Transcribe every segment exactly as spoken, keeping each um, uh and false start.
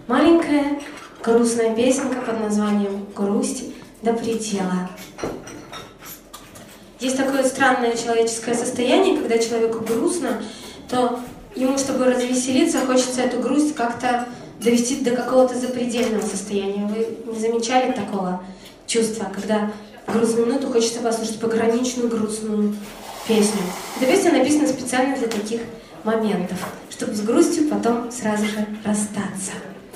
Маленькая грустная песенка под названием «Грусть до предела». Есть такое странное человеческое состояние, когда человеку грустно, то ему, чтобы развеселиться, хочется эту грусть как-то довести до какого-то запредельного состояния. Вы не замечали такого чувства, когда в грустную минуту хочется послушать пограничную грустную песню? Эта песня написана специально для таких моментов, чтобы с грустью потом сразу же расстаться.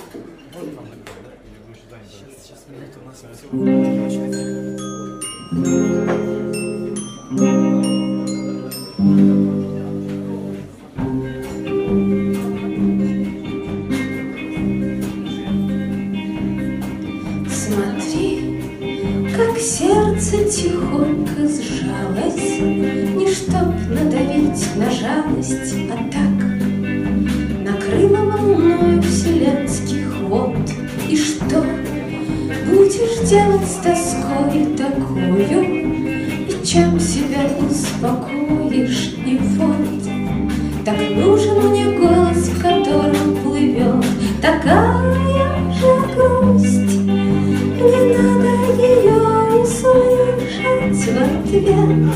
Смотри, как сердце тихонько сжалось, не чтоб надавить на жалость, а так накрыло волною вселенских вод. И что будешь делать с тоской такою, и чем себя успокоишь? И вот так нужен мне голос, в котором плывет такая же грусть. Не надо ее услышать в ответ.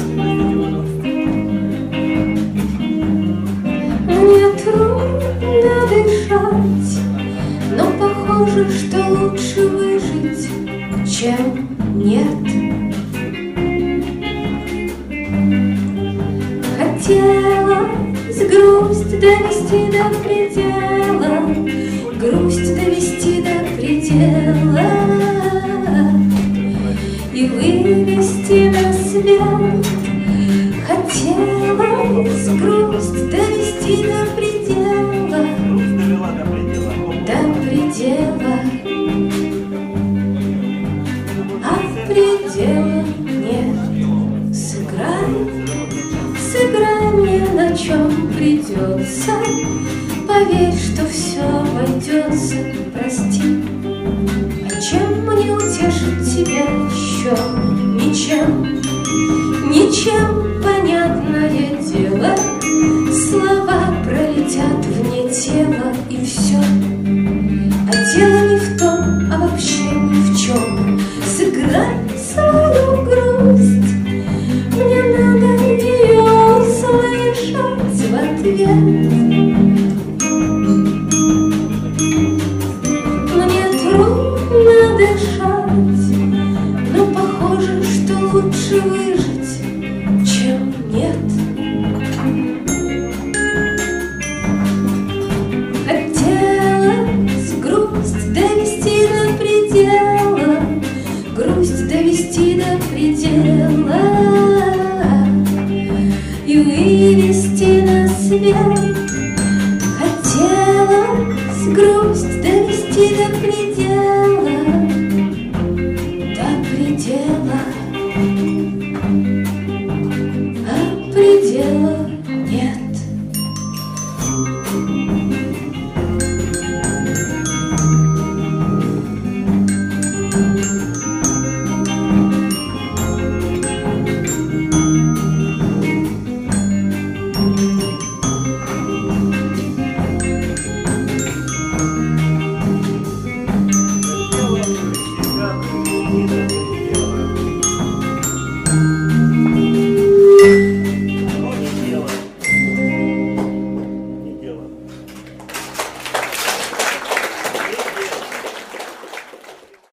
Мне трудно дышать, но похоже, что лучше выжить, чем нет. Хотелось грусть довести до предела, грусть довести до предела и вывести на свет. Хотелось грусть довести до предела, до предела, а предела нет. Сыграй, сыграй мне, на чем придется, поверь, что все обойдется, прости. А чем мне утешить тебя еще? Ничем, ничем, понятное дело. Слова пролетят вне тела, и все. А дело не в том, а вообще ни в чем. Сыграй свою грусть, мне надо ее услышать в ответ. Лучше выжить, чем нет. Хотелось грусть довести до предела, грусть довести до предела и вывести на свет. Хотелось грусть довести до предела.